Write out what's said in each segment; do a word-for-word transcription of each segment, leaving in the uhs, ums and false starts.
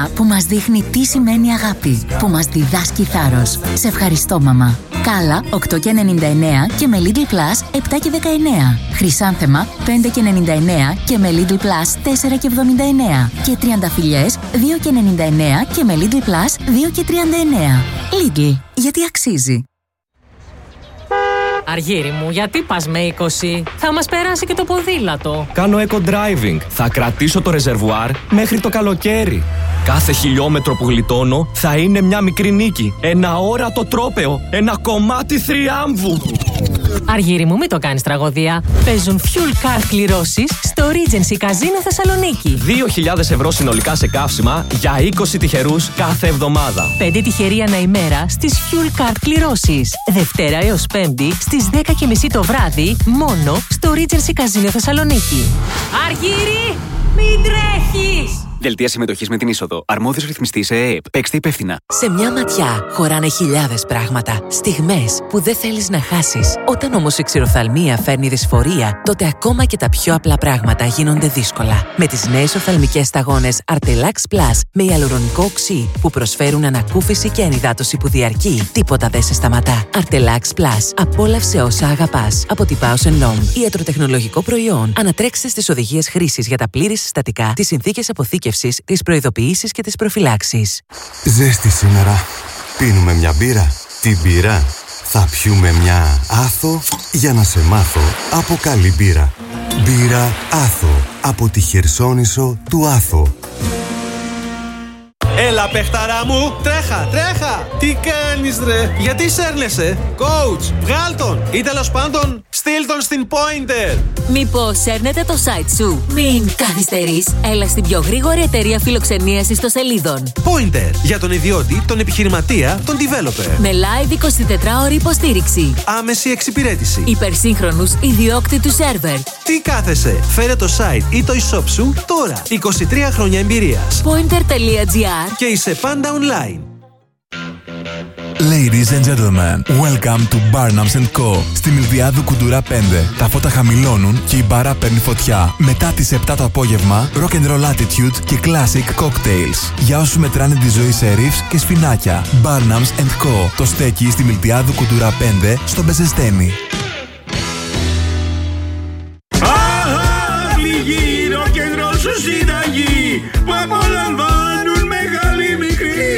μαμά που μας δείχνει τι σημαίνει αγάπη, που μας διδάσκει θάρρος. Σε ευχαριστώ, μαμά. Κάλα οκτώ και ενενήντα εννέα και με Lidl Plus επτά και δεκαεννέα. Χρυσάνθεμα πέντε και ενενήντα εννέα και με Lidl Plus τέσσερα και εβδομήντα εννέα. Και τριανταφυλλιές δύο και ενενήντα εννέα και με Lidl Plus δύο και τριάντα εννέα. Lidl, γιατί αξίζει. Αργύρι μου, γιατί πας με είκοσι? Θα μας περάσει και το ποδήλατο. Κάνω eco-driving. Θα κρατήσω το ρεζερβουάρ μέχρι το καλοκαίρι. Κάθε χιλιόμετρο που γλιτώνω θα είναι μια μικρή νίκη. Ένα όρατο τρόπαιο. Ένα κομμάτι θριάμβου. Αργύρι μου, μην το κάνεις τραγωδία. Παίζουν fuel card κληρώσεις στο Regency Casino Θεσσαλονίκη. δύο χιλιάδες ευρώ συνολικά σε καύσιμα για είκοσι τυχερούς κάθε εβδομάδα. πέντε τυχεροί ανά ημέρα στις fuel card κληρώσεις. Δευτέρα έως Πέμπτη στις δέκα και μισή το βράδυ μόνο στο Regency Casino Θεσσαλονίκη. Αργύρι, μην τρέχεις! Δελτία συμμετοχής με την είσοδο. Αρμόδιος ρυθμιστής ΕΕΠ. Παίξτε υπεύθυνα. Σε μια ματιά χωράνε χιλιάδες πράγματα. Στιγμές που δεν θέλεις να χάσεις. Όταν όμως η ξηροφθαλμία φέρνει δυσφορία, τότε ακόμα και τα πιο απλά πράγματα γίνονται δύσκολα. Με τις νέες οφθαλμικές σταγόνες Artelax Plus με ιαλουρονικό οξύ που προσφέρουν ανακούφιση και ανυδάτωση που διαρκεί, τίποτα δεν σε σταματά. Artelax Plus. Απόλαυσε όσα αγαπάς. Από τη Bausch and Lomb. Ιατροτεχνολογικό προϊόν. Ανατρέξτε στις οδηγίες χρήσης για τα πλήρη συστατικά, τις συνθήκες αποθήκευσης, τις προειδοποιήσεις και τις προφυλάξεις. Ζέστη σήμερα. Πίνουμε μια μπύρα. Την μπύρα θα πιούμε μια Άθο για να σε μάθω από καλή μπύρα. Μπύρα Άθο από τη Χερσόνησο του Άθο. Έλα παιχταρά μου, τρέχα, τρέχα! Τι κάνεις ρε, γιατί σέρνεσαι? Coach, βγάλ τον ή τέλος πάντων στείλ τον στην Pointer. Μήπως σέρνετε το site σου? Μην καθυστερείς, έλα στην πιο γρήγορη εταιρεία φιλοξενίας ιστοσελίδων. Pointer, για τον ιδιώτη, τον επιχειρηματία, τον developer. Με live εικοσιτετράωρη υποστήριξη, άμεση εξυπηρέτηση, υπερσύγχρονους ιδιόκτητους σερβερ. Τι κάθεσαι, φέρε το site ή το e-shop σου τώρα. είκοσι τρία χρόνια εμπειρίας. Pointer.gr Και είσαι πάντα online. Ladies and gentlemen, welcome to Barnums and Co. Στη Μιλδιάδου Κουντουρά πέντε. Τα φώτα χαμηλώνουν και η μπάρα παίρνει φωτιά. Μετά τις επτά το απόγευμα, rock and roll attitude και classic cocktails. Για όσους μετράνε τη ζωή σε ρίφς και σφινάκια. Barnums and Co. Το στέκει στη Μιλδιάδου Κουντουρά πέντε στο Μπεζεστένι. Αχ, λίγη rock and roll σου συνταγή που απολαμβάνουν μεγάλη μικρή.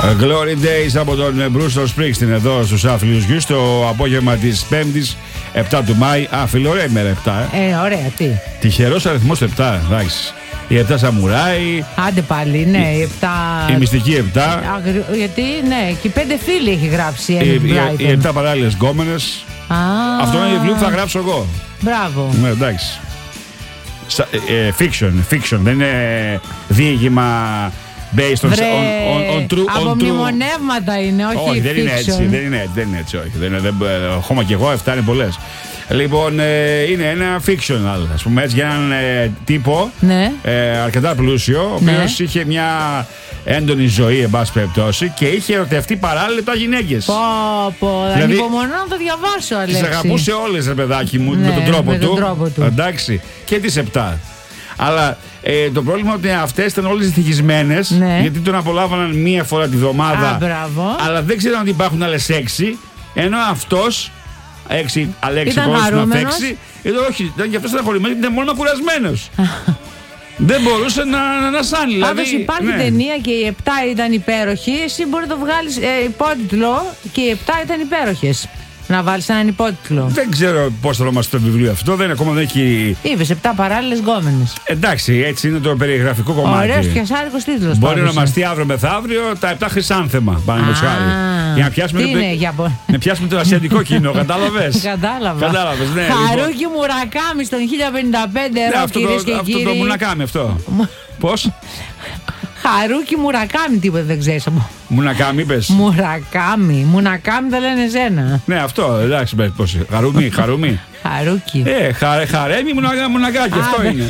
Glory Days από τον Bruce Springsteen εδώ στους Άθλιους Γιους το απόγευμα της Πέμπτης επτά του Μάη. Α, φίλε, ωραία ημέρα επτά. Ε, ε ωραία, τι. Τυχερός αριθμός επτά, εντάξει. Οι επτά σαμουράι. Άντε πάλι, ναι, οι επτά. Η μυστική επτά. Γιατί, ναι, και οι πέντε φίλοι έχει γράψει. Οι, οι, οι επτά παράλληλες γκόμενες. Α, αυτό είναι βιβλίο που θα γράψω εγώ. Μπράβο. Ναι, εντάξει. Ε, fiction, fiction, δεν είναι διήγημα based on, Βρε, on, on, on true. Από on μνημονεύματα true. είναι, όχι, όχι fiction. δεν είναι έτσι, δεν είναι έτσι, δεν είναι έτσι, όχι. Δεν είναι, δεν, χώμα και εγώ, εφτά είναι πολλές. Λοιπόν, ε, είναι ένα fictional, ας πούμε έτσι, για έναν ε, τύπο ναι. ε, αρκετά πλούσιο, ο οποίος ναι. είχε μια έντονη ζωή, εν πάση περιπτώσει, και είχε ερωτευτεί παράλληλα τα γυναίκες. Πω, πω, δηλαδή, ανυπομονώ να το διαβάσω, Αλέξη. Τις αγαπούσε όλες, ρε παιδάκι μου, ναι, με τον τρόπο με του. τον τρόπο του. Εντάξει, και τις επτά. Αλλά ε, το πρόβλημα είναι ότι αυτές ήταν όλες ευτυχισμένες, ναι. γιατί τον απολάβαναν μία φορά τη βδομάδα. Α, μπράβο. Αλλά δεν ξέραν ότι υπάρχουν άλλες έξι, ενώ αυτός. Έξι, Αλέξη, ήταν χαρούμενος. Ήταν όχι, ήταν και αυτός στεναχωρημένος, ήταν μόνο κουρασμένος. Δεν μπορούσε να, να σάνει. Πάντως δηλαδή, υπάρχει ναι. ταινία και οι επτά ήταν υπέροχοι. Εσύ μπορεί να το βγάλεις ε, υπότιτλο και οι επτά ήταν υπέροχες. Να βάλεις έναν υπότιτλο. Δεν ξέρω πώς θα ονομαστεί το βιβλίο αυτό, δεν, ακόμα δεν έχει. Είπες επτά παράλληλες γκόμενες. Εντάξει, έτσι είναι το περιγραφικό κομμάτι. Ωραίος πιασάρικος τίτλος. Μπορεί να ονομαστεί αύριο μεθαύριο τα επτά χρυσάνθεμα. Παραδείγματος χάρη. Για να πιάσουμε, τι το, είναι, για... να πιάσουμε το ασιατικό κοινό, κατάλαβες. Κατάλαβα. Κατάλαβες, ναι. Χαρούκι Λοιπόν. Μουρακάμι στον χίλια πενήντα πέντε Ναι, ευρώ, αυτό κυρίες το, και αυτό κύριοι. το Μουνακάμι αυτό. Πώς? Χαρούκι Μουρακάμι, τίποτα δεν ξέρεις. Μουνακάμι είπες. Μουρακάμι. Μουνακάμι δεν λένε εσένα. Ναι, αυτό, εντάξει, πώς. Χαρούμι, χαρούμι. Χαρούκι. Ε, χαρέ, χαρέμι, μουνακα, μουνακάκι, αυτό είναι.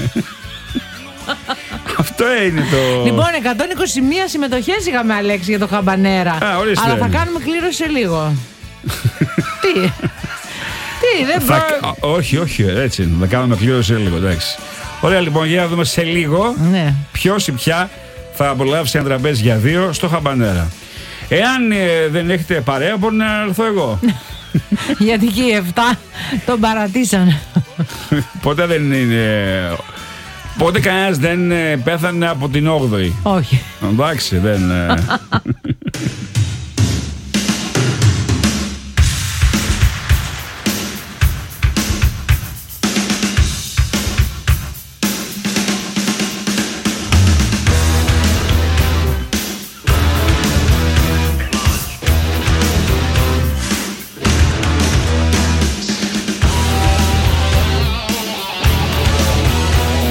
Αυτό είναι το. Λοιπόν, εκατόν είκοσι μία συμμετοχές είχαμε, Αλέξη, για το Χαμπανέρα. Α, ορίστε. Αλλά θα κάνουμε κλήρωση σε λίγο. Τι. Τι, δεν θα... μπορώ. Όχι, όχι, έτσι είναι. Θα κάνουμε κλήρωση σε λίγο, εντάξει. Ωραία, λοιπόν, για να δούμε σε λίγο ναι. ποιος ή ποια θα απολαύσει ένα τραπέζι για δύο στο Χαμπανέρα. Εάν ε, δεν έχετε παρέα, μπορεί να έρθω εγώ. Γιατί και οι εφτά τον παρατήσαν. Ποτέ δεν είναι. Ποτέ κανένας δεν πέθανε από την όγδοη. Όχι. Εντάξει, δεν.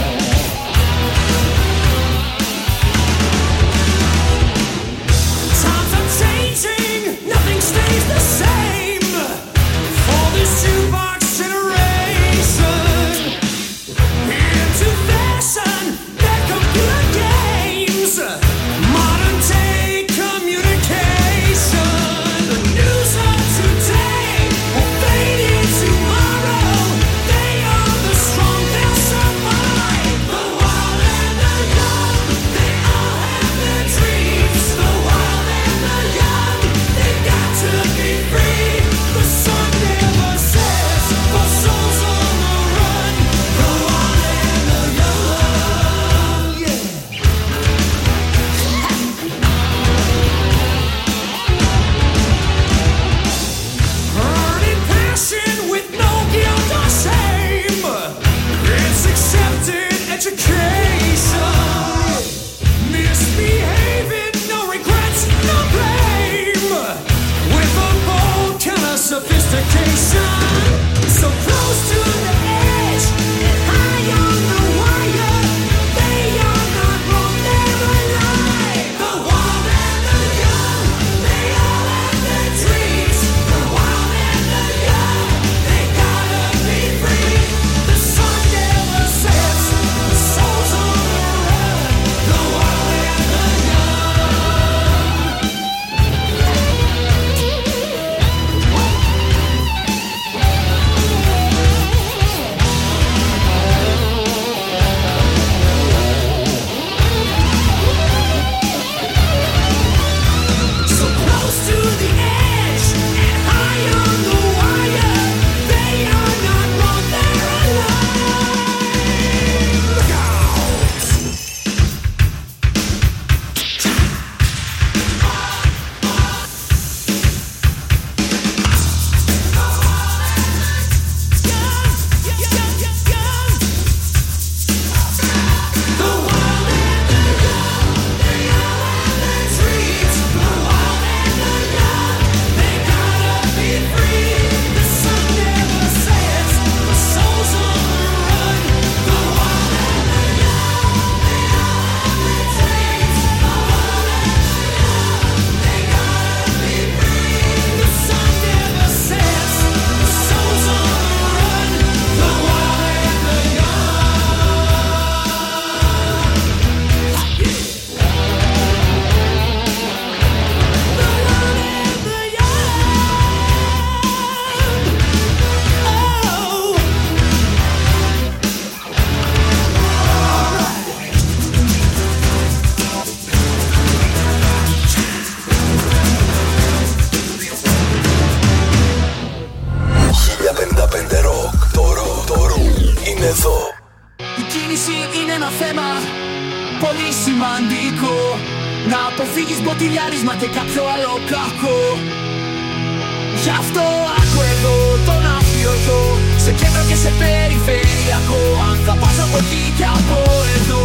Time θέμα πολύ σημαντικό. Να αποφύγεις μποτιλιάρισμα και κάποιο άλλο κακό. Γι' αυτό άκου εδώ τον αφιωτό, σε κέντρο και σε περιφερειακό. Αν θα πας από εκεί και από εδώ.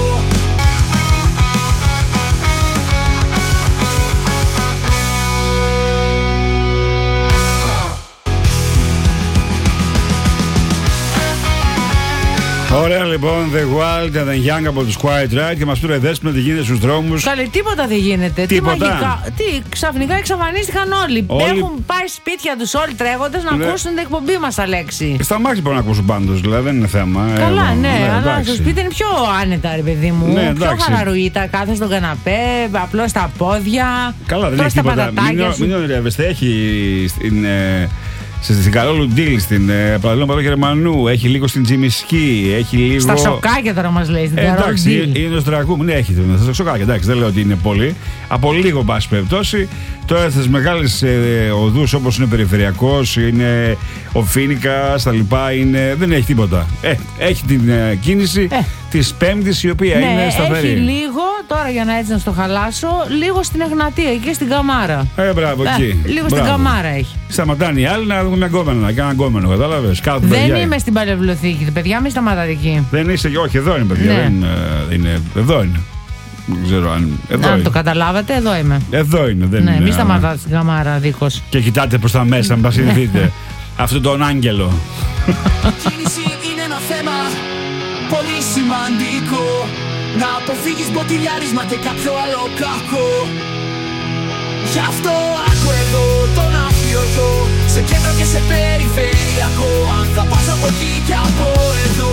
Ωραία λοιπόν, The Wild and the Young από τους Quiet Riot και μας πήρε δέσποινα τι γίνεται στους δρόμους. Καλέ, τίποτα δεν γίνεται. Τίποτα. Τι μαγικά. Τι, ξαφνικά εξαφανίστηκαν όλοι. όλοι. Έχουν πάει σπίτια τους όλοι τρέχοντας να ναι. ακούσουν την εκπομπή μας, Αλέξη. Στα μάξι μπορούν να ακούσουν πάντως, δηλαδή δεν είναι θέμα. Καλά, ε, ναι, ναι, αλλά εντάξει. στο σπίτι είναι πιο άνετα, ρε παιδί μου. Ναι, πιο χαραρουίτα, κάθεσαι στον καναπέ, απλώς στα πόδια. Καλά, δεν έχει τίποτα. Μην ονειρεύεστε, έχει στην. Ε, Στην Καρόλου Ντίλ, στην ε, Παραδείγμα Παδό Γερμανού, έχει λίγο στην Τζιμισκή, έχει λίγο. Στα σοκάκια τώρα μας λέει, στην ε, Καρόλου Ντίλ. Εντάξει, είναι στο Στρακούμ, ναι, έχει στα σοκάκια, εντάξει, δεν λέω ότι είναι πολύ. Από λίγο, εν πάση περιπτώσει. Τώρα στις μεγάλες ε, οδούς όπως είναι Περιφερειακός, είναι ο Φίνικας, τα λοιπά, είναι, δεν έχει τίποτα. Ε, έχει την ε, κίνηση ε. της Πέμπτης, η οποία ναι, είναι σταθερή. Έχει λίγο, τώρα για να έτσι να στο χαλάσω, λίγο στην Εγνατία, εκεί στην Καμάρα. Ε, μπράβο, ε, εκεί. Λίγο μπράβο. στην Καμάρα έχει. Σταματάνε οι άλλοι να δουν μια γκόμενα, να κάνουν γκόμενο, κατάλαβες. Δεν παιδιά. Είμαι στην Παλαιοβιβλιοθήκη, παιδιά, μην σταματάτε εκεί. Δεν είσαι, όχι, εδώ είναι, παιδιά. Ναι. Δεν, δεν είναι, εδώ είναι. Δεν ξέρω αν. Εδώ αν είναι. το καταλάβατε, εδώ είμαι. Εδώ είναι, δεν ναι, είναι. Μην σταματάτε στην Καμάρα, δίχως. Και κοιτάτε προς τα μέσα, αν πασυνηθείτε. Αυτόν τον άγγελο. Κίνηση είναι ένα θέμα πολύ σημαντικό. Να αποφύγεις μποτιλιάρισμα και κάποιο άλλο κακό. Γι' αυτό άκου εδώ τον αφιωτό, σε κέντρο και σε περιφερειακό. Αν θα πας από εκεί και από εδώ.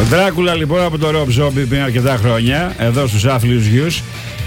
Δράκουλα λοιπόν από το Rob Zombie πριν αρκετά χρόνια, εδώ στους άθλιους γιους.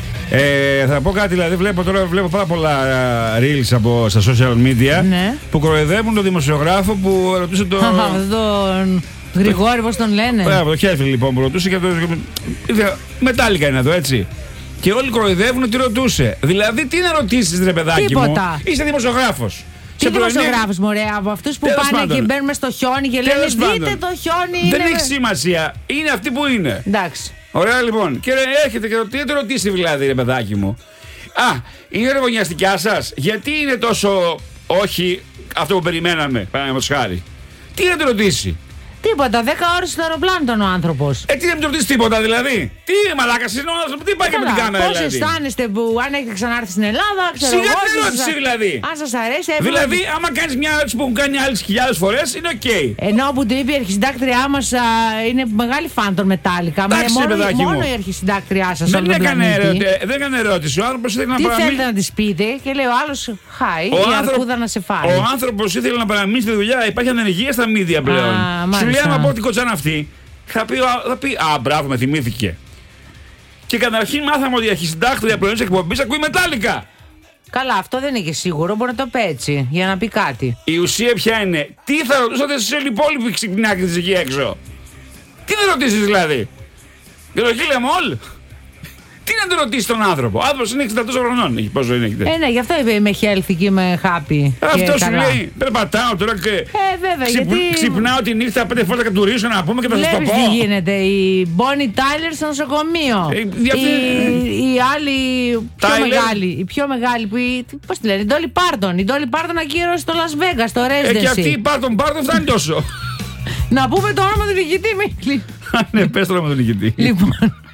Ε, θα πω κάτι, δηλαδή βλέπω τώρα βλέπω πάρα πολλά uh, reels από, στα social media, ναι, που κοροϊδεύουν τον δημοσιογράφο που ρωτούσε τον... τον Γρηγόρη, πώς τον λένε. Μπράβο, το Χέφιλ λοιπόν που ρωτούσε και το... Μετάλλικα είναι εδώ, έτσι. Και όλοι κοροϊδεύουν ότι ρωτούσε. Δηλαδή τι να ρωτήσεις ρε παιδάκι Τίποτα. μου, είσαι δημοσιογράφος. Τι δημοσιογράφος μωρέ, από αυτούς που τέλος πάνε πάντων. Και μπαίνουμε στο χιόνι και λένε δείτε το χιόνι. Δεν είναι... έχει σημασία, είναι αυτοί που είναι. Εντάξει. Ωραία λοιπόν, και έρχεται και τι το ρωτήσει δηλαδή ρε παιδάκι μου. Α, είναι ρεβονιαστικιά σας, γιατί είναι τόσο όχι αυτό που περιμέναμε, παραδείγματος χάρη. Τι να το ρωτήσει. Τίποτα, δέκα ώρες στο αεροπλάνο ήταν ο άνθρωπος. Ε, τι να μην ρωτήσει τίποτα δηλαδή. Τι μαλάκας είναι ο άνθρωπος, τι πάει και με την κάμερα πώς δηλαδή. Πώς αισθάνεστε που αν έχετε ξανάρθει στην Ελλάδα, ξέρω εγώ. Σιγά την ερώτηση δηλαδή. Αν σας αρέσει, έβγαλε. Δηλαδή, άμα κάνεις μια ερώτηση που έχουν κάνει άλλες χιλιάδες φορές, είναι οκ. Okay. Ενώ που την είπε η αρχισυντάκτριά μας είναι μεγάλη φαν των Μετάλλικα. Μόνο, μόνο η αρχισυντάκτριά σας. Δεν έκανε ερώτηση. Ο άνθρωπος ήθελε να τι παραμείνει. Τι θέλετε να της πείτε και λέει ο άλλος, χάι, η αρκούδα να σε φάει. Ο άνθρωπος ήθελε να παραμείνει στη δουλειά. Υπάρχει ανεργία στα media πλέον. Σου λέει άμα πω την κοτσάνα αυτή, θα πει, θα πει α, μπράβο, με θυμήθηκε. Και καταρχήν μάθαμε ότι η αρχισυντάκτρια πρωινής εκπομπής ακούει Μετάλλικα. Καλά, αυτό δεν είναι και σίγουρο, μπορεί να το πει έτσι, για να πει κάτι. Η ουσία ποια είναι, τι θα ρωτούσατε εσείς όλοι οι υπόλοιποι ξυπνάκιδες εκεί έξω. Τι θα ρωτήσεις δηλαδή. Για το Kill Em All. Τι να το ρωτήσει τον άνθρωπο. Ο άνθρωπος είναι εξήντα τέσσερα χρονών. Πόσο είναι, ε, ναι, γι' αυτό είπε είμαι healthy και είμαι happy. Αυτό σου λέει. Περπατάω τώρα και. Ε, βέβαια, ξυπ... γιατί... Ξυπνάω τη νύχτα πέντε φορές να κατουρίσω να πούμε και θα σας το πω. Τι γίνεται. Η Bonnie Tyler στο νοσοκομείο. Ε, γιατί... η... η άλλη. Πιο μεγάλη. Η πιο μεγάλη που. Πώς τη λένε. Η Dolly Parton. Η Dolly Parton ακύρωσε στο Las Vegas, στο Residency. Ε, και αυτή η Parton Parton φτάνει τόσο. Να πούμε το όνομα του νικητή, Μίχλη. Ναι, πες το όνομα του νικητή. Λοιπόν.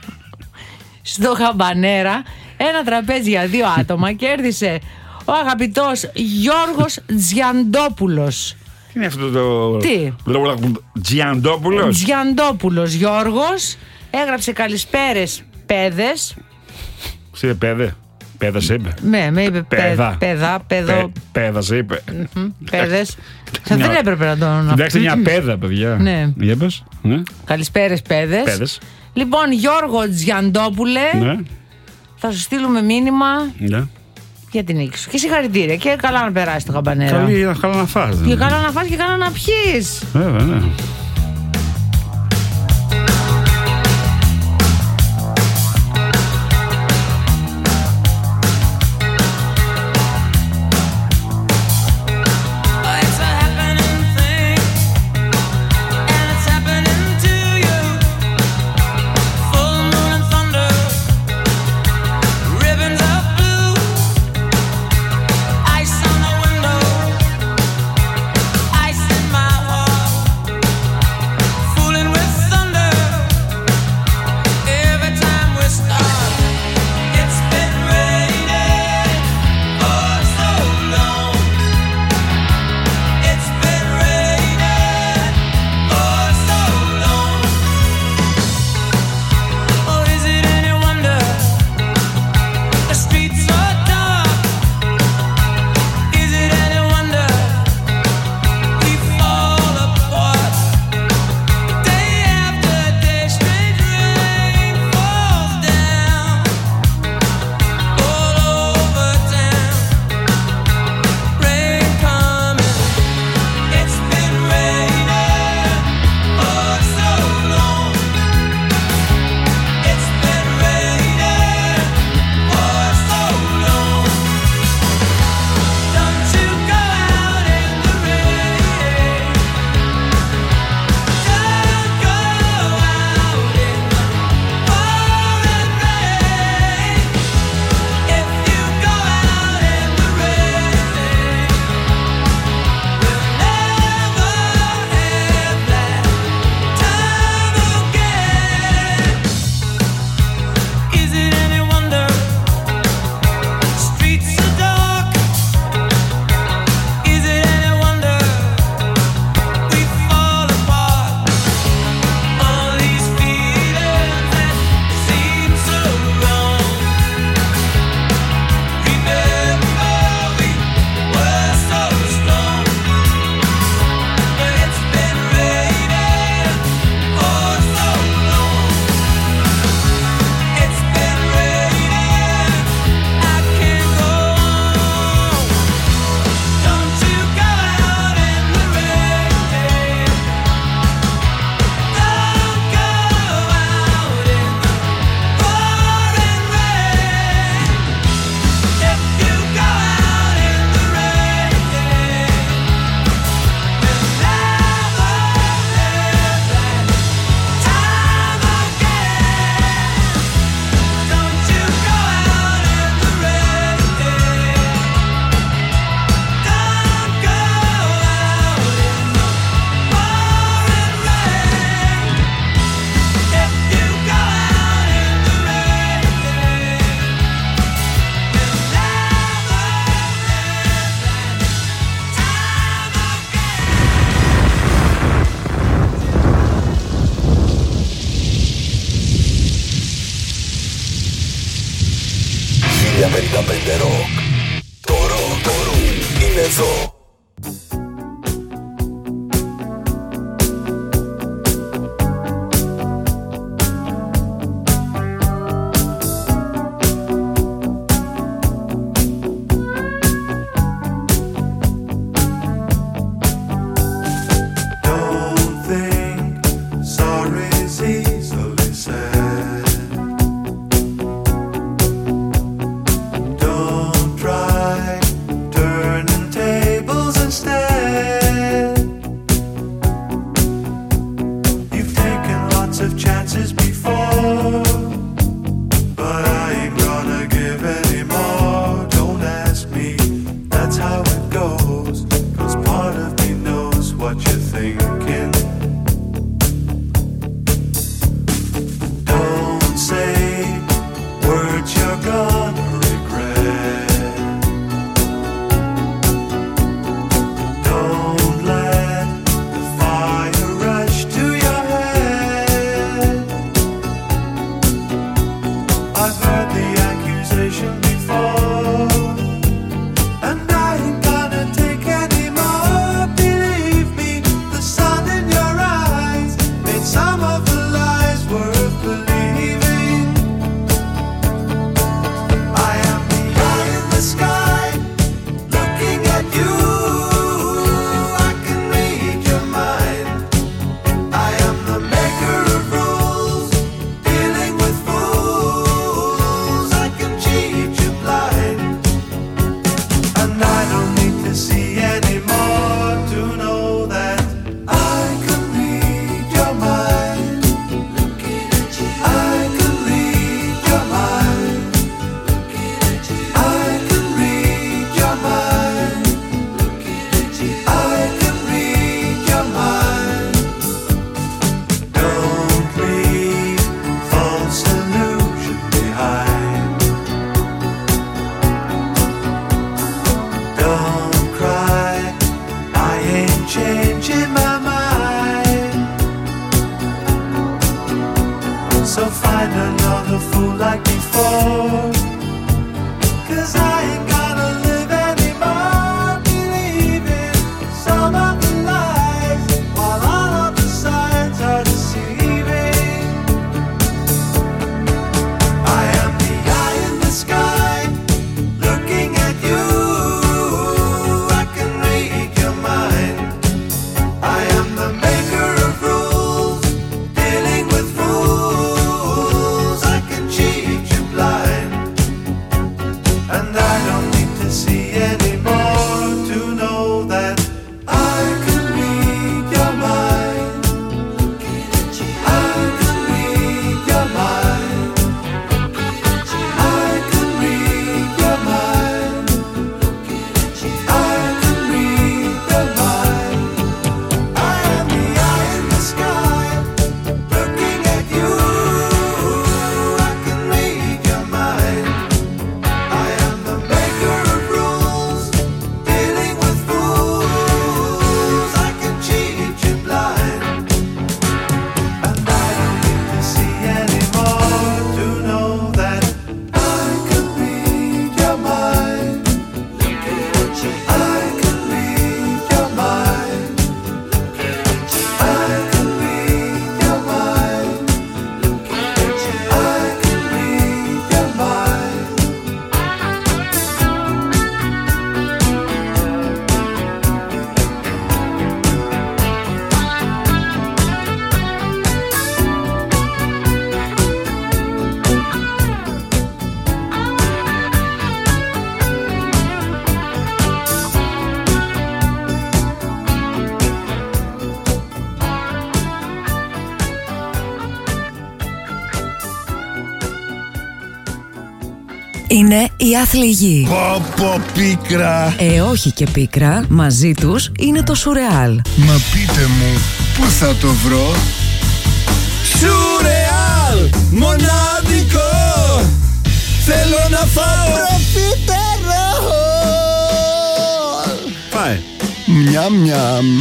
Στο Χαμπανέρα ένα τραπέζι για δύο άτομα κέρδισε ο αγαπητός Γιώργος Τζιαντόπουλος. Τι είναι αυτό το... Τι? Τζιαντόπουλος. Τζιαντόπουλος Γιώργος. Έγραψε καλησπέρες παιδες. Σε είπε παιδε. Πέδα σε είπε. Ναι, με είπε παιδά. Παιδά, παιδό. Πέδα σε είπε. Παιδες. Θα δεν έπρεπε να τον... Εντάξει, μια πέδα, παιδιά. Ναι. Για πες. Καλησπέρες παιδες. Παιδες. Λοιπόν, Γιώργο Τζιαντόπουλε, ναι, θα σου στείλουμε μήνυμα, ναι, για την νίκη σου. Και συγχαρητήρια. Και καλά να περάσει το Χαμπανέρα. Καλή, καλά να φας. Και καλά να φας και καλά να πιείς. Βέβαια, ναι. you thinking? Don't say words you're gonna regret. Don't let the fire rush to your head. I've heard the accusation before, and I ain't gonna take any more. Believe me, the sun in your eyes made some of the lies worth believing. I am the eye in the sky, looking at you. I can read your mind. I am the maker of rules, dealing with fools. I can cheat you blind, and I don't need to see anymore to know that I can read your mind. I can read your mind. I can read your mind. I can read your mind. Don't leave false illusion behind. Don't cry, I ain't changing my mind. So find another fool like before, 'cause I ain't gonna live anymore believing some of the lies, while all of the signs are deceiving. I am the eye in the sky, looking at you. I can read your mind. I am the maker of rules, dealing with fools. I can cheat you blind, and I don't need to see anymore to know that I can read your mind. I can read your mind. I can read your mind. I can read your mind. I am the eye in the sky, looking at you. I can read your mind. I am the maker of rules, dealing with fools. I can cheat you blind, and I don't need to see anymore to know that I can read your mind. I can read your mind. I can read your mind. I can read your mind. Είναι η άθλη γη. Πω πω πίκρα. Ε, όχι και πίκρα. Μαζί τους είναι το Σουρεάλ. Μα πείτε μου, πού θα το βρω? Σουρεάλ, μοναδικό. Θέλω να φάω προφιτερόλ. Φάε. Μιαμ μιαμ.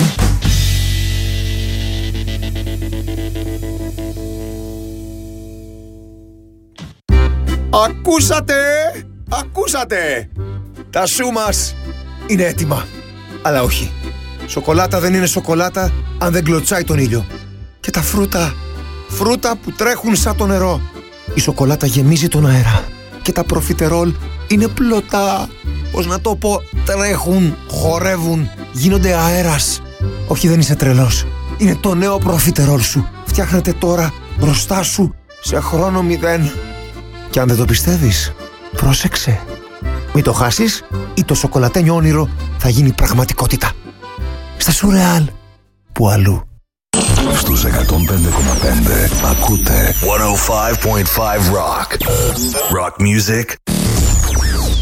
Ακούσατε! Ακούσατε! Τα σου μας είναι έτοιμα. Αλλά όχι. Σοκολάτα δεν είναι σοκολάτα αν δεν κλωτσάει τον ήλιο. Και τα φρούτα, φρούτα που τρέχουν σαν το νερό. Η σοκολάτα γεμίζει τον αέρα. Και τα προφιτερόλ είναι πλωτά. Πώς να το πω, τρέχουν, χορεύουν, γίνονται αέρας. Όχι, δεν είσαι τρελός. Είναι το νέο προφιτερόλ σου. Φτιάχνεται τώρα μπροστά σου σε χρόνο μηδέν. Και αν δεν το πιστεύεις, πρόσεξε. Μην το χάσεις ή το σοκολατένιο όνειρο θα γίνει πραγματικότητα. Στα Σουρεάλ, που αλλού. Στους εκατόν πέντε κόμμα πέντε ακούτε εκατόν πέντε κόμμα πέντε Rock. Rock music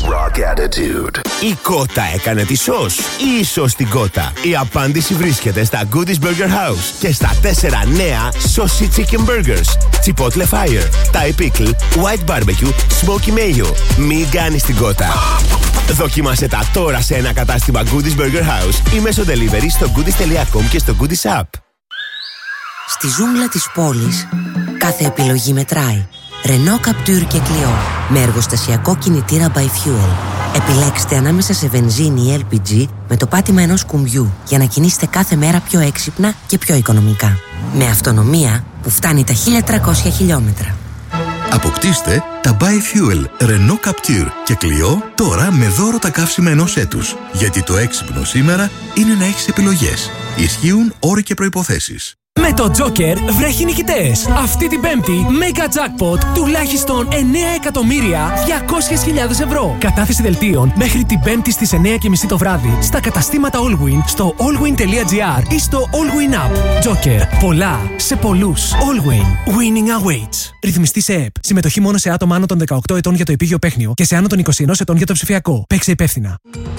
Rock Attitude. Η κότα έκανε τη σως ή η σως την κότα? Η απάντηση βρίσκεται στα Goodies Burger House και στα τέσσερα νέα Saucy Chicken Burgers, Chipotle Fire, Thai Pickle, White Barbecue, Smoky Mayo. Μην κάνεις την κότα. Δοκίμασε τα τώρα σε ένα κατάστημα Goodies Burger House ή μέσω delivery στο goodies τελεία com και στο Goodies App. Στη ζούγκλα της πόλης, κάθε επιλογή μετράει. Renault Captur και Clio με εργοστασιακό κινητήρα by Fuel. Επιλέξτε ανάμεσα σε βενζίνη ή ελ πι τζι με το πάτημα ενός κουμπιού για να κινήσετε κάθε μέρα πιο έξυπνα και πιο οικονομικά. Με αυτονομία που φτάνει τα χίλια τριακόσια χιλιόμετρα. Αποκτήστε τα by Fuel Renault Captur και Clio τώρα με δώρο τα καύσιμα ενός έτους. Γιατί το έξυπνο σήμερα είναι να έχεις επιλογές. Ισχύουν όροι και προϋποθέσεις. Με το Joker βρέχει νικητές. Αυτή την Πέμπτη, Mega Jackpot τουλάχιστον εννέα εκατομμύρια διακόσιες χιλιάδες ευρώ. Κατάθεση δελτίων μέχρι την Πέμπτη στις εννέα και μισή το βράδυ στα καταστήματα Allwin, στο allwin τελεία gr ή στο Allwin App. Joker. Πολλά σε πολλούς. Allwin. Winning awaits. Ρυθμιστή σε ΕΕΠ. Συμμετοχή μόνο σε άτομα άνω των δεκαοκτώ ετών για το επίγειο παίχνιο και σε άνω των είκοσι ένα ετών για το ψηφιακό. Παίξε υπεύθυνα.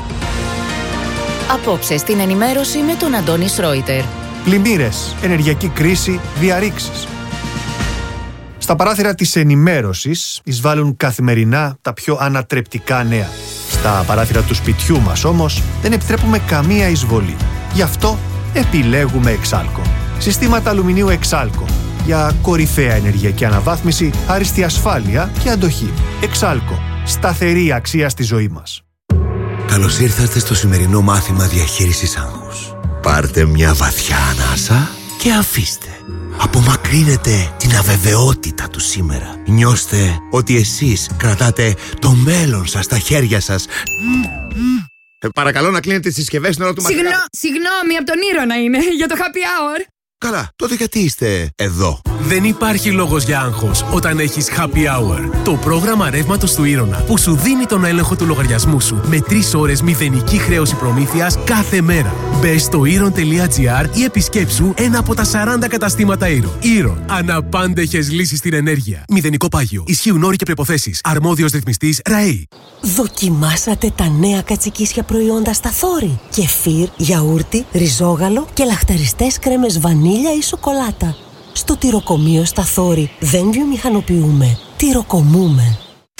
Απόψε στην ενημέρωση με τον Αντώνη Σρόιτερ. Πλημμύρες, ενεργειακή κρίση, διαρρήξεις. Στα παράθυρα της ενημέρωσης εισβάλλουν καθημερινά τα πιο ανατρεπτικά νέα. Στα παράθυρα του σπιτιού μας όμως δεν επιτρέπουμε καμία εισβολή. Γι' αυτό επιλέγουμε Εξάλκο. Συστήματα αλουμινίου Εξάλκο για κορυφαία ενεργειακή αναβάθμιση, άριστη ασφάλεια και αντοχή. Εξάλκο. Σταθερή αξία στη ζωή μας. Καλώς ήρθατε στο σημερινό μάθημα διαχείρισης άγχους. Πάρτε μια βαθιά ανάσα και αφήστε. Απομακρύνετε την αβεβαιότητα του σήμερα. Νιώστε ότι εσείς κρατάτε το μέλλον σας στα χέρια σας. Ε, παρακαλώ να κλείνετε τις συσκευές στην ώρα του μαθήματος. Συγγνώ, συγγνώμη, από τον Ήρωνα είναι, για το happy hour. Καλά, τότε γιατί είστε εδώ? Δεν υπάρχει λόγος για άγχος όταν έχεις Happy Hour. Το πρόγραμμα ρεύματος του Ήρωνα που σου δίνει τον έλεγχο του λογαριασμού σου με τρεις ώρες μηδενική χρέωση προμήθειας κάθε μέρα. Μπες στο ήρων τελεία gr ή επισκέψου ένα από τα σαράντα καταστήματα Ήρων. Ήρων. Αναπάντεχες λύσεις στην ενέργεια. Μηδενικό πάγιο. Ισχύουν όροι και προϋποθέσεις. Αρμόδιος ρυθμιστής ΡΑΕΗ. Δοκιμάσατε τα νέα κατσικίσια προϊόντα στα Θόρη. Κεφίρ, γιαούρτι, ριζόγαλο και λαχταριστές κρέμες βανίλια ή σοκολάτα. Στο τυροκομείο στα Θόρη δεν βιομηχανοποιούμε, τυροκομούμε.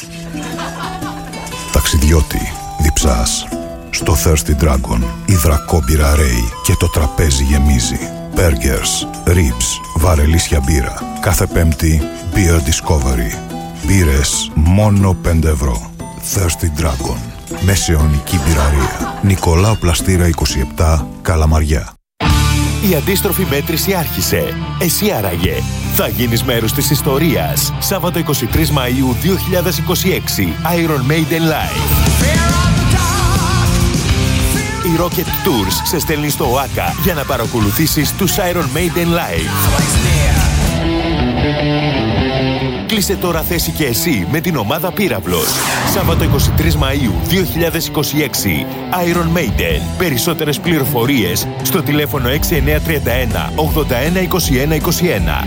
Ταξιδιώτη, διψάς. Στο Thirsty Dragon, υδρακόμπυρα ρέι και το τραπέζι γεμίζει. Burgers, ribs, βαρελίσια μπύρα. Κάθε Πέμπτη, Beer Discovery. Μπύρες μόνο πέντε ευρώ. Thirsty Dragon. Μεσαιωνική μπυραρία. Νικολάου Πλαστήρα είκοσι επτά, Καλαμαριά. Η αντίστροφη μέτρηση άρχισε. Εσύ άραγε θα γίνεις μέρος της ιστορίας. Σάββατο εικοστή τρίτη Μαΐου δύο χιλιάδες είκοσι έξι, Iron Maiden Live. Η Rocket Tours σε στέλνει στο ΟΑΚΑ για να παρακολουθήσεις τους Iron Maiden Live. Κλείσε τώρα θέση και εσύ με την ομάδα Πύραυλος. Σάββατο εικοστή τρίτη Μαΐου δύο χιλιάδες είκοσι έξι, Iron Maiden. Περισσότερες πληροφορίες στο τηλέφωνο έξι εννιά τρία ένα ογδόντα ένα είκοσι ένα είκοσι ένα.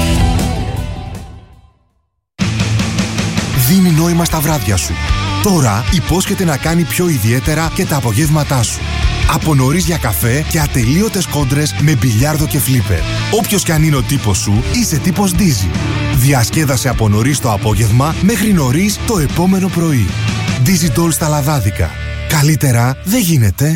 Δίνει νόημα στα βράδια σου. Τώρα υπόσχεται να κάνει πιο ιδιαίτερα και τα απογεύματά σου. Από νωρίς για καφέ και ατελείωτες κόντρες με μπιλιάρδο και φλίπερ. Όποιος κι αν είναι ο τύπος σου, είσαι τύπος Dizzy. Διασκέδασε από νωρίς το απόγευμα μέχρι νωρίς το επόμενο πρωί. Dizzy Doll στα λαδάδικα. Καλύτερα δεν γίνεται.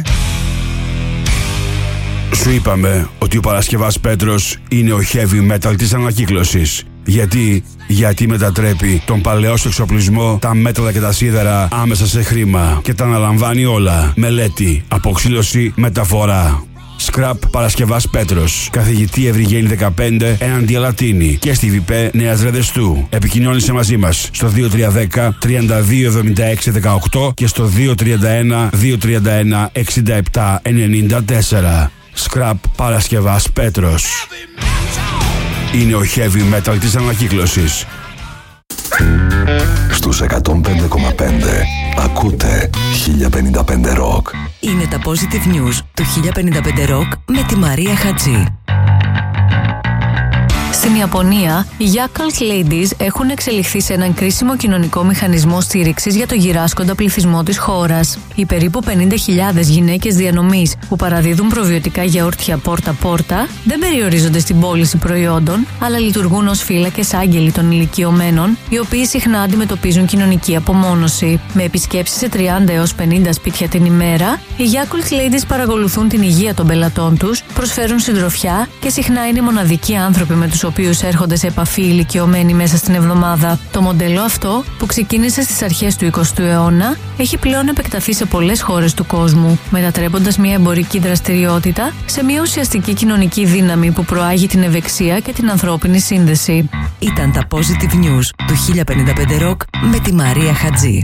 Σου είπαμε ότι ο Παρασκευάς Πέτρος είναι ο heavy metal της ανακύκλωσης. Γιατί, γιατί μετατρέπει τον παλαιό σου εξοπλισμό, τα μέταλλα και τα σίδερα άμεσα σε χρήμα και τα αναλαμβάνει όλα. Μελέτη, αποξήλωση, μεταφορά. Scrap Παρασκευάς Πέτρος. Καθηγητή Ευρυγένη δεκαπέντε, Εναντία Λατίνη. Και στη ΒΙΠΕ Νέας Ρεδεστού. Επικοινώνησε μαζί μας στο δύο τρία ένα μηδέν τριάντα δύο εβδομήντα έξι δεκαοκτώ και στο δύο τρία ένα δύο τρία ένα εξήντα επτά ενενήντα τέσσερα. Scrap Παρασκευάς Πέτρος. Είναι ο heavy metal της ανακύκλωσης. Στους εκατόν πέντε κόμμα πέντε ακούτε χίλια πενήντα πέντε Rock. Είναι τα Positive News του χίλια πενήντα πέντε Rock με τη Μαρία Χατζή. Στην Ιαπωνία, οι Yakult Ladies έχουν εξελιχθεί σε έναν κρίσιμο κοινωνικό μηχανισμό στήριξης για το γυράσκοντα πληθυσμό της χώρας. Οι περίπου πενήντα χιλιάδες γυναίκες διανομής που παραδίδουν προβιωτικά γιαούρτια πόρτα-πόρτα δεν περιορίζονται στην πώληση προϊόντων, αλλά λειτουργούν ως φύλακες άγγελοι των ηλικιωμένων, οι οποίοι συχνά αντιμετωπίζουν κοινωνική απομόνωση. Με επισκέψεις σε τριάντα έως πενήντα σπίτια την ημέρα, οι Yakult Ladies παρακολουθούν την υγεία των πελατών τους, προσφέρουν συντροφιά και συχνά είναι μοναδικοί άνθρωποι με τους οποίους έρχονται σε επαφή ηλικιωμένοι μέσα στην εβδομάδα. Το μοντέλο αυτό, που ξεκίνησε στις αρχές του εικοστού αιώνα, έχει πλέον επεκταθεί σε πολλές χώρες του κόσμου, μετατρέποντας μια εμπορική δραστηριότητα σε μια ουσιαστική κοινωνική δύναμη που προάγει την ευεξία και την ανθρώπινη σύνδεση. Ήταν τα Positive News του χίλια πενήντα πέντε Rock με τη Μαρία Χατζή.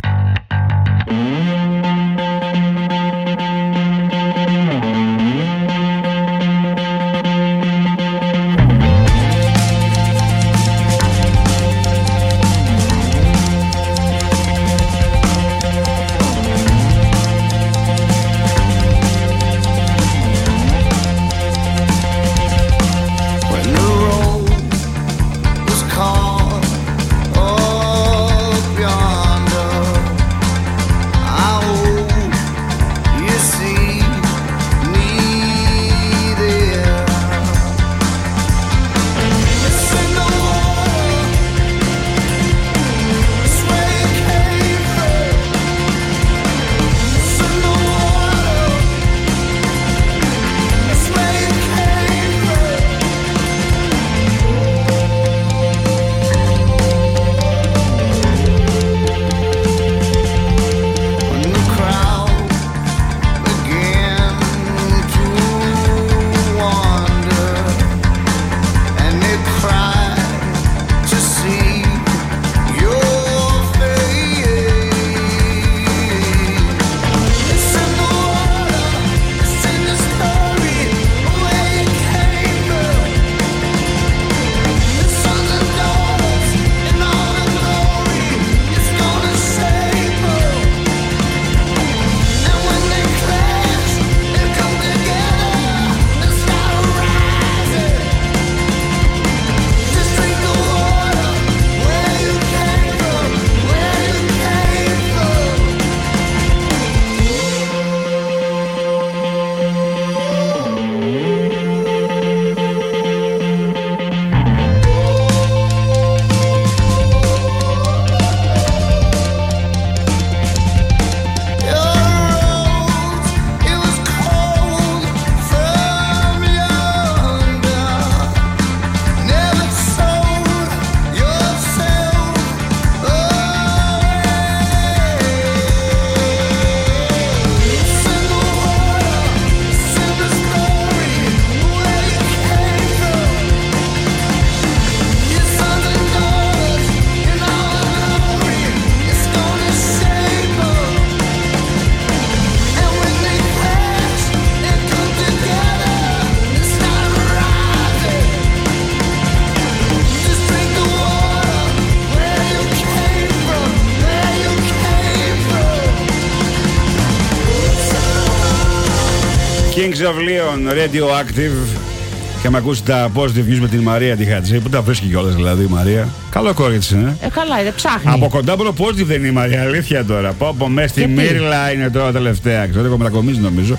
Kings of Leon, Radioactive. Και με ακούσει τα positive news με την Μαρία τη Χατζή. Πού τα βρίσκει κιόλας δηλαδή η Μαρία. Καλό κόριτσι, ε. Ε, καλά, είναι, ψάχνει. Από κοντά μόνο positive δεν είναι η Μαρία, αλήθεια τώρα. Πω από μέσα στη Μύρλα είναι τώρα τελευταία. Ξέρω, εγώ μετακομίζει νομίζω.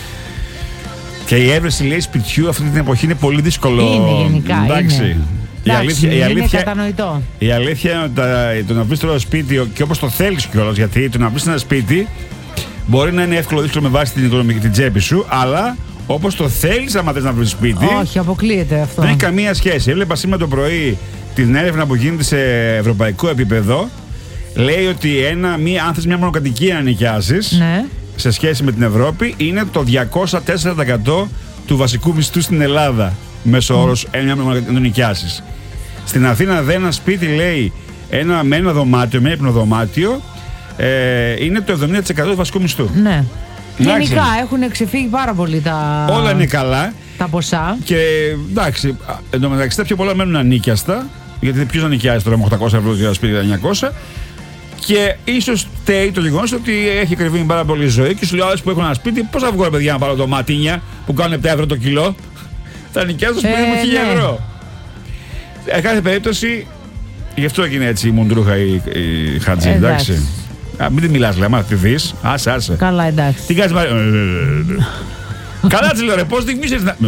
Και η έβρεση λέει σπιτιού αυτή την εποχή είναι πολύ δύσκολο. Είναι γενικά. Εντάξει. Είναι. Η αλήθεια, είναι η αλήθεια, κατανοητό. Η αλήθεια είναι ότι το να βρει τώρα σπίτι και όπως το θέλεις κιόλας, γιατί το να βρει ένα σπίτι μπορεί να είναι εύκολο δύσκολο με βάση την οικονομική την τσέπη σου, αλλά όπως το θέλεις, άμα θες να βρεις σπίτι. Όχι, αποκλείεται αυτό. Δεν έχει καμία σχέση. Έβλεπα σήμερα το πρωί την έρευνα που γίνεται σε ευρωπαϊκό επίπεδο. Λέει ότι ένα, μία, αν θες μια μονοκατοικία να νοικιάσεις, ναι, σε σχέση με την Ευρώπη, είναι το διακόσια τέσσερα τοις εκατό του βασικού μισθού στην Ελλάδα. Μέσο όρος, mm. μια μονοκατοικία να νοικιάσεις. Στην Αθήνα δε ένα σπίτι, λέει, ένα, με ένα δωμάτιο, με ύπνο δωμάτιο, ε, είναι το εβδομήντα τοις εκατό του βασικού μισθού. Ναι. Γενικά έχουν ξεφύγει πάρα πολύ τα. Όλα είναι καλά. Τα ποσά. Και εντάξει, εντωμεταξύ τα πιο πολλά μένουν ανίκιαστα. Γιατί ποιο να νοικιάζει τώρα με οκτακόσια ευρώ για σπίτι εννιακόσια. Και ίσως φταίει το γεγονός ότι έχει κρυβεί πάρα πολύ η ζωή. Και σου λέω: άλλες που έχουν ένα σπίτι, πώς θα βγω, παιδιά, να πάρω ντοματίνια που κάνουν επτά ευρώ το κιλό. Θα νοικιάζω σπίτι μου χίλια ευρώ. Ε, κάθε περίπτωση, γι' αυτό έγινε έτσι η μουντρούχα η, η Χατζή, εντάξει. εντάξει. Α, μην τη μιλάς, λέει, άμα τη δεις, άσε, άσε. Καλά, εντάξει. Τι κάνεις, Μαρία. Καλά της λέω, ρε, πώς δειγμίσες να...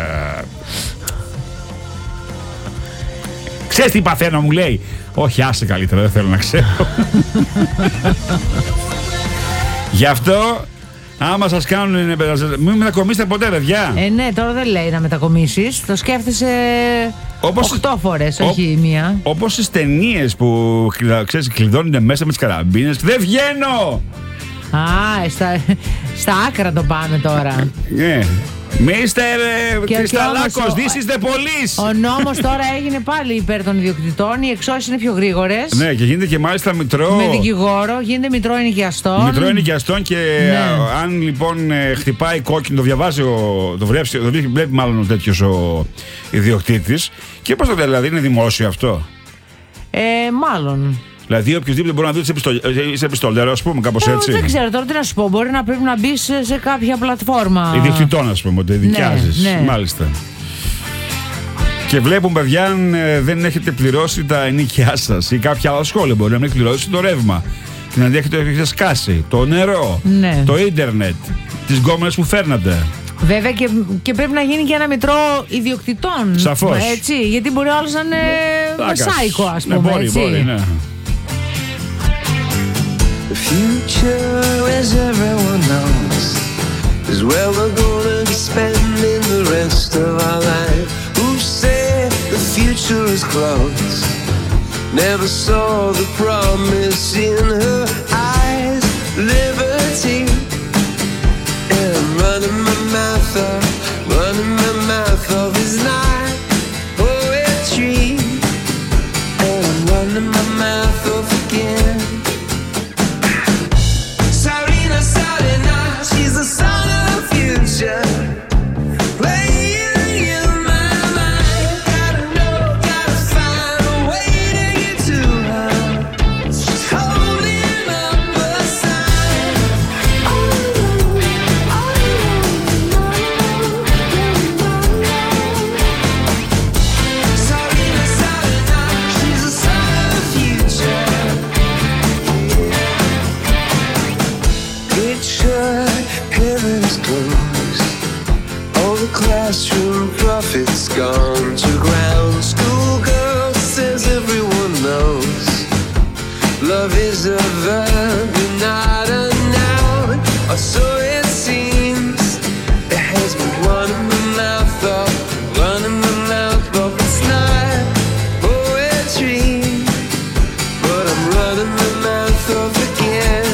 Ξέρεις τι παθαίνω, μου λέει. Όχι, άσε καλύτερα, δεν θέλω να ξέρω. Γι' αυτό, άμα σας κάνουν, μην μετακομίσετε ποτέ, παιδιά. Ε, ναι, τώρα δεν λέει να μετακομίσεις. Το σκέφτεσαι όπως, οκτώ φορές, ό, όχι μία. Όπως στις ταινίες που, ξέρεις, κλειδώνουν μέσα με τις καραμπίνες. Δεν βγαίνω! Α, στα, στα άκρα το πάμε τώρα. Ναι. Μίστερ Κρυσταλάκος, this is the police. Ο νόμος τώρα έγινε πάλι υπέρ των ιδιοκτητών. Οι εξώσεις είναι πιο γρήγορες. Ναι, και γίνεται και μάλιστα μητρό. Με δικηγόρο, γίνεται μητρό ενοικιαστών. Μητρό ενοικιαστών και ναι. α, αν λοιπόν χτυπάει κόκκινο, το διαβάζει, ο, το βλέπει, το βλέπει μάλλον ο τέτοιος ο ιδιοκτήτης. Και πώς το λέει, δηλαδή είναι δημόσιο αυτό? Ε, μάλλον. Δηλαδή, οποιοδήποτε μπορεί να δει είσαι επιστολέρο, α πούμε, κάπως έτσι. Ε, δεν ξέρω τώρα τι να σου πω. Μπορεί να πρέπει να μπει σε, σε κάποια πλατφόρμα. Ιδιοκτητών, α πούμε, ότι δικιάζει. Ναι, ναι. Μάλιστα. Και βλέπουν, παιδιά, αν ε, δεν έχετε πληρώσει τα ενοίκια σας ή κάποια άλλα σχόλια, μπορεί να μην έχετε πληρώσει το ρεύμα. Και να έχετε, έχετε σκάσει το νερό, ναι. το ίντερνετ, τις γκόμενες που φέρνατε. Βέβαια και, και πρέπει να γίνει και ένα μητρό ιδιοκτητών. Σαφώς. Έτσι, γιατί μπορεί όλος να είναι σάικο, ας πούμε. Ναι, μπορεί, έτσι. μπορεί, ναι. The future, as everyone knows, is where we're gonna be spending the rest of our life. Who said the future is close? Never saw the promise in her eyes. Liberty, and I'm running my mouth off, running my mouth off is not poetry, and I'm running my mouth off again. Classroom prophets gone to ground. Schoolgirl says everyone knows love is a verb and not a noun. Or so it seems. It has me running my mouth off, running my mouth off. It's not poetry, but I'm running my mouth off again.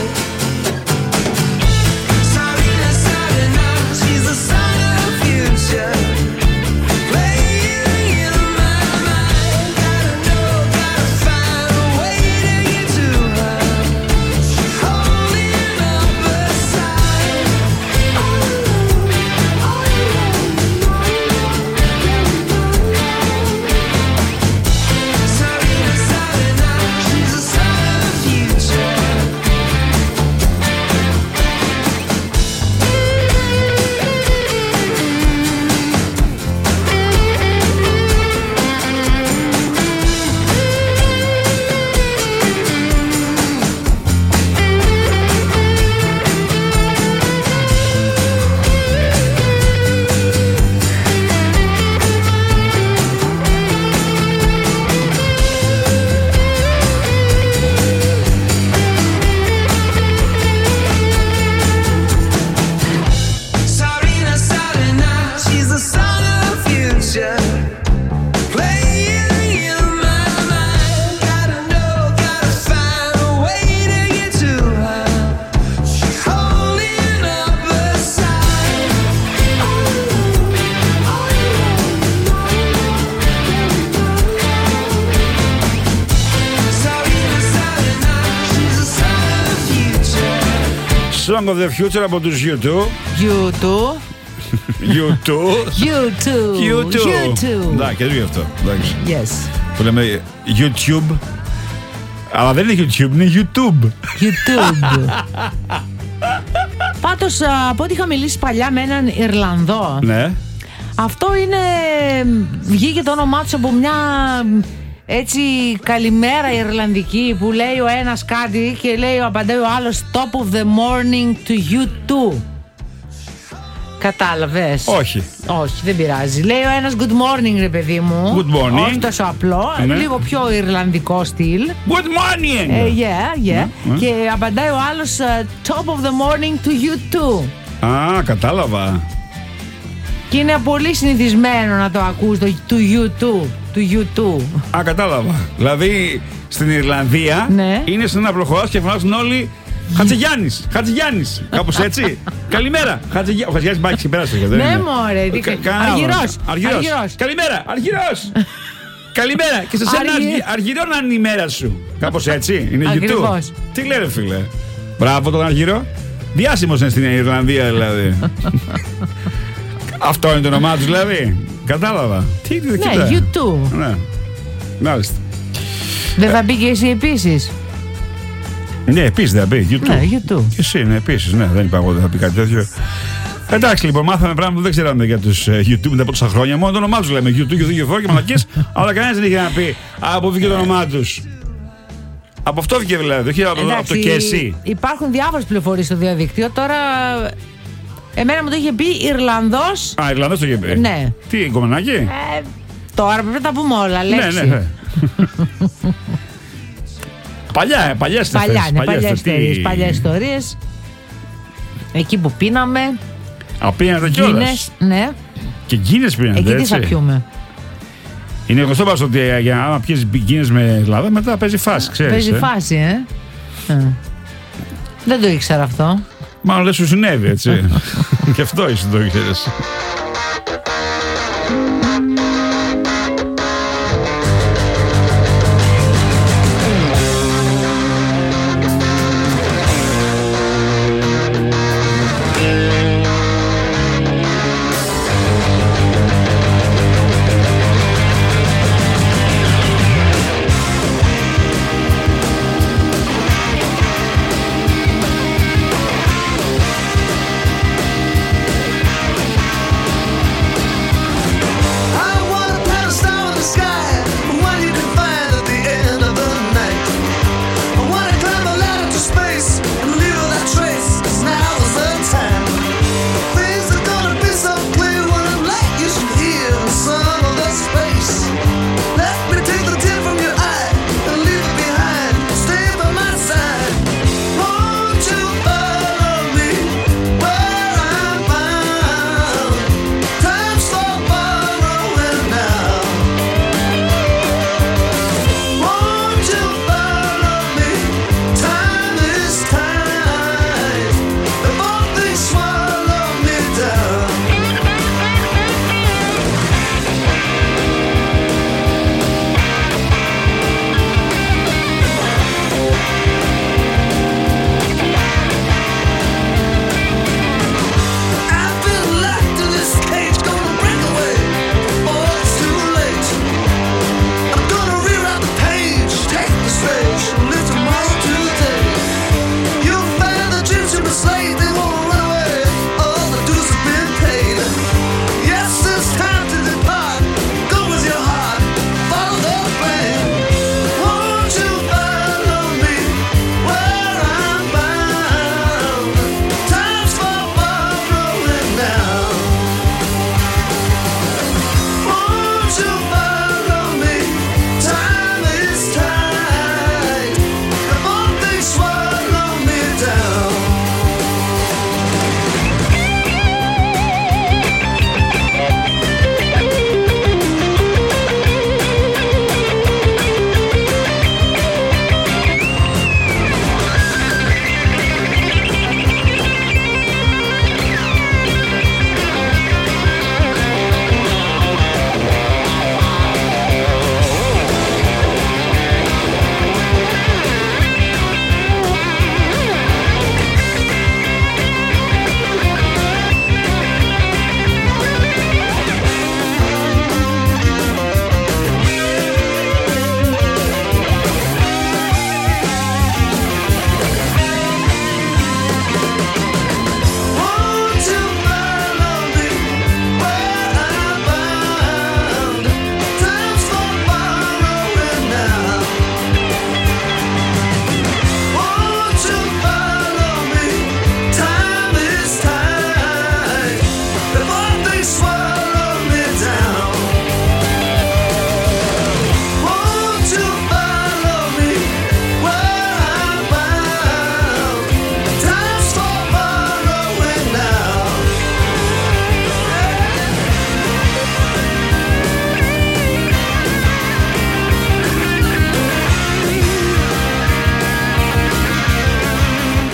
Song of the Future από τους γιου τού. γιου τού. γιου τού. γιου τού. γιου τού. Να, καινούργιο αυτό. Yes. Το λέμε YouTube. Αλλά δεν είναι YouTube, είναι YouTube. YouTube. Πάντως, από ό,τι είχα μιλήσει παλιά με έναν Ιρλανδό. Ναι. Αυτό είναι. Βγήκε το όνομά του από μια έτσι καλημέρα Ιρλανδική που λέει ο ένας κάτι και λέει ο απαντάει ο άλλος top of the morning to you too. Κατάλαβες? Όχι. Όχι, δεν πειράζει. Λέει ο ένας good morning, ρε παιδί μου. Good morning. Όχι τόσο απλό, Ναι. λίγο πιο Ιρλανδικό στυλ. Good morning. Ε, yeah, yeah. Ναι. Και απαντάει ο άλλος uh, top of the morning to you too. Α, κατάλαβα. Και είναι πολύ συνηθισμένο να το ακούς το to you too. To you too. Α, κατάλαβα. Δηλαδή στην Ιρλανδία Ναι. είναι σαν να προχωράς και φωνάζουν όλοι Χατζηγιάννης, Χατζηγιάννης. Κάπως έτσι. Καλημέρα. Χατζηγιάννης. Ο Χατζηγιάννης μπάκι πέρασε. Ναι, μωρέ. τι- Αργυρός. Αργυρός. Καλημέρα. Αργυρός. Καλημέρα. Και σε σένα Αργυ- αργυ- αργυρό να είναι η μέρα σου. Κάπως έτσι. Είναι YouTube. Ακριβώς. Τι λέει, ρε φίλε. Μπράβο τον Αργυρό. Διάσημος είναι στην Ιρλανδία δηλαδή. Αυτό είναι το όνομά του δηλαδή. Κατάλαβα. Τι είναι, κοίτα. Ναι, you too. Ναι. Μάλιστα. Δεν θα μπει και εσύ επίσης? Ναι, επίσης δεν πει. YouTube. Ναι, YouTube. Και εσύ, ναι, επίσης. Ναι, δεν είπα εγώ δεν θα πει κάτι τέτοιο. Εντάξει, λοιπόν, μάθαμε πράγματα που δεν ξέραμε για τους ε, YouTube μετά από τόσα χρόνια. Μόνο το όνομά τους λέμε. YouTube και δύο και μαλακίες. Αλλά κανένας δεν είχε να πει από βγήκε το όνομά τους. Από αυτό βγήκε δηλαδή. Όχι από, από το και εσύ. Υπάρχουν διάφορες πληροφορίες στο διαδίκτυο. Τώρα, εμένα μου το είχε πει Ιρλανδός. Α, Ιρλανδός το είχε πει. Ναι. Τι, κομμενάκι. Ε, τώρα πρέπει να τα πούμε όλα. Λέξη. Ναι, ναι, ναι. Παλιά, παλιές Παλιά, αυτές, ναι, παλιές παλιές αυτές. Τι- ιστορίες. Παλιές ιστορίες. Εκεί που πίναμε. Α, πίνατε κιόλας. Γκίνες, ναι. Και γκίνες πίνατε, Εκεί τι έτσι. θα πιούμε? Είναι γνωστό μας ότι ε, για άμα πιέσεις γκίνες με Ελλάδα, μετά παίζει φάση, ξέρεις. Παίζει ε. φάση, ε. ε. Δεν το ήξερα αυτό. Μάλλον δεν σου συνέβη, έτσι. Γι' αυτό είσαι το ήξερες.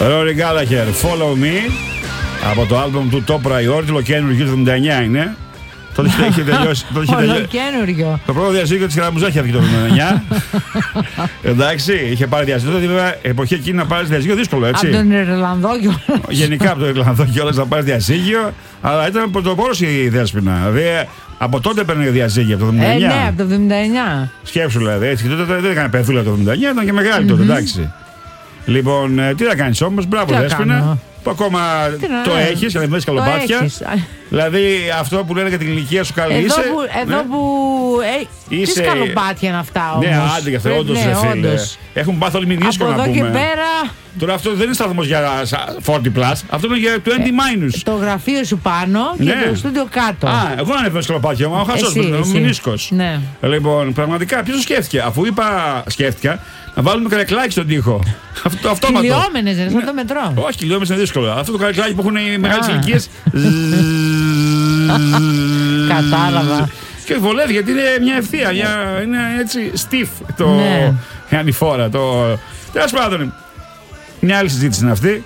Rory Gallagher, Follow Me. Από το άλμπομ του Top Priority, το καινούργιο του εβδομήντα εννιά είναι. Τότε είχε τελειώσει. Ολοκένουργιο. Το πρώτο διαζύγιο της Καραμουζάκη είχε το εβδομήντα εννιά. Εντάξει, είχε πάρει διαζύγιο. Τότε βέβαια εποχή εκείνη να πάρει διαζύγιο δύσκολο, έτσι. Από τον Ιρλανδό κιόλας. Γενικά από τον Ιρλανδό κιόλας να πάρει διαζύγιο. Αλλά ήταν πρωτοπόρος η Δέσποινα. Δηλαδή από τότε παίρνει διαζύγιο από το εβδομήντα εννιά. Ε, ναι, από το εβδομήντα εννιά. Σκέψου δηλαδή. Έτσι, και τότε δεν έκανε παιδούλα το εβδομήντα εννιά, ήταν και μεγάλη τότε, εντάξει. Λοιπόν, τι θα κάνει όμως, μπράβο Δέσποινα. Που ακόμα το ναι. έχεις και δεν βρίσκεις καλοπάτια. Δηλαδή αυτό που λένε για την ηλικία σου καλή εδώ είσαι. Που, εδώ ναι. που. Ε, είσαι... Τι καλοπάτια είναι αυτά όμως. Ναι, άντε και αυτό, όντως, ναι, ρε φίλε. Έχουν πάθει όλοι μηνίσκο να πούμε. Από εδώ και πέρα. Τώρα αυτό δεν είναι σταθμός για σαράντα πλας, αυτό είναι για είκοσι minus. Το γραφείο σου πάνω και ναι. το στούντιο κάτω. Α, εγώ να ανεβαίνω σκαλοπάτια, μα ο χασός μου, μηνίσκος. Ναι. Λοιπόν, πραγματικά, ποιος το σκέφτηκε, αφού είπα, σκέφτηκα, να βάλουμε καρεκλάκι στον τοίχο. Αυτό αυτόματο. Κυλιόμενες, είναι σαν το μετρό. Όχι, κυλιόμενες είναι δύσκολο. Αυτό το καρεκλάκι που έχουν οι μεγάλες ηλικίες. Κατάλαβα. Και βολεύει γιατί είναι μια ευθεία, μια, είναι έτσι stiff το ναι. ανηφόρα. Το... Τέλος πάντων, μια άλλη συζήτηση είναι αυτή.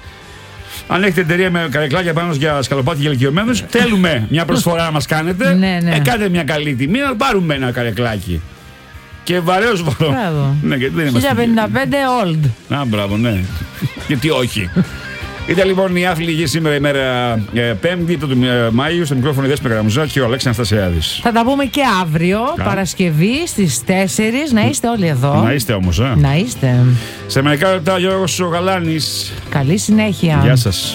Αν έχετε εταιρεία με καρεκλάκια πάνω για σκαλοπάτια για ηλικιωμένους, θέλουμε μια προσφορά να μας κάνετε. Ναι, ναι. Ε, κάντε μια καλή τιμή να πάρουμε ένα καρεκλάκι. Και βαρέως βάλω. Μπράβο. Ναι, γιατί δεν είμαστε. χίλια πενήντα πέντε old. Α, μπράβο, ναι. Γιατί όχι. Ήταν λοιπόν η άθλη σήμερα ημέρα ε, πέμπτη του Μάιου στο μικρόφωνο η Δέσποινα Καραμουζάκη και ο Αλέξης Αναστασιάδης. Θα τα πούμε και αύριο, Κα. Παρασκευή στις τέσσερις. Να είστε όλοι εδώ. Να είστε όμως, ε. Να είστε. Σε μερικά λεπτά ο Γιώργος ο Γαλάνης. Καλή συνέχεια. Γεια σας.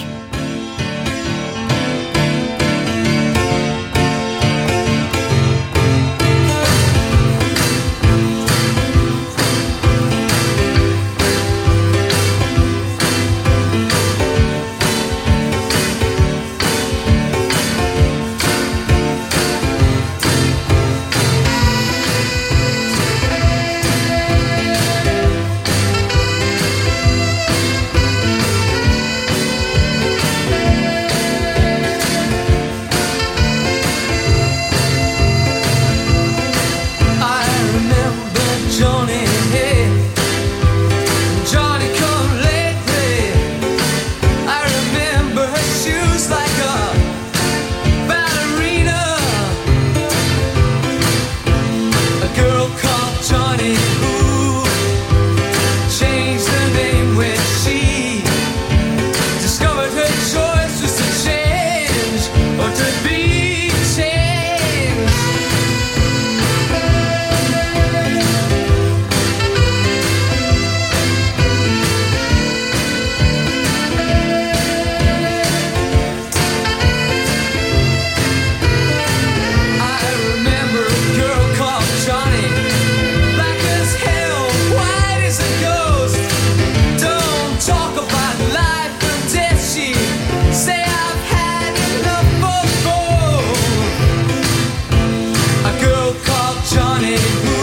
Johnny.